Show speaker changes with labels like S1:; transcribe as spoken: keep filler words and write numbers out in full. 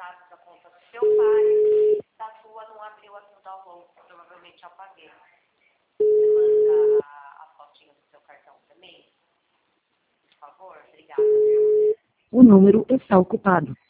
S1: dados da conta do seu pai, da sua não abriu aqui no download, provavelmente eu apaguei. Você manda a, a fotinha do seu cartão também? Por favor, obrigada.
S2: O número está ocupado.